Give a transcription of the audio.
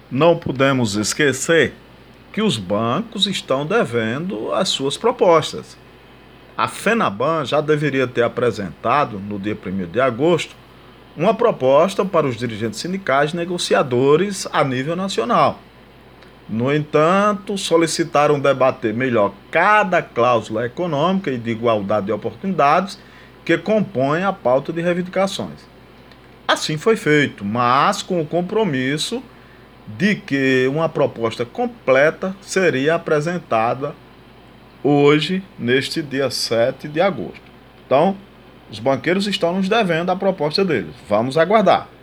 não podemos esquecer que os bancos estão devendo as suas propostas. A FENABAN já deveria ter apresentado, no dia 1º de agosto, uma proposta para os dirigentes sindicais negociadores a nível nacional. No entanto, solicitaram debater melhor cada cláusula econômica e de igualdade de oportunidades que compõe a pauta de reivindicações. Assim foi feito, mas com o compromisso de que uma proposta completa seria apresentada hoje, neste dia 7 de agosto. Então, os banqueiros estão nos devendo a proposta deles. Vamos aguardar.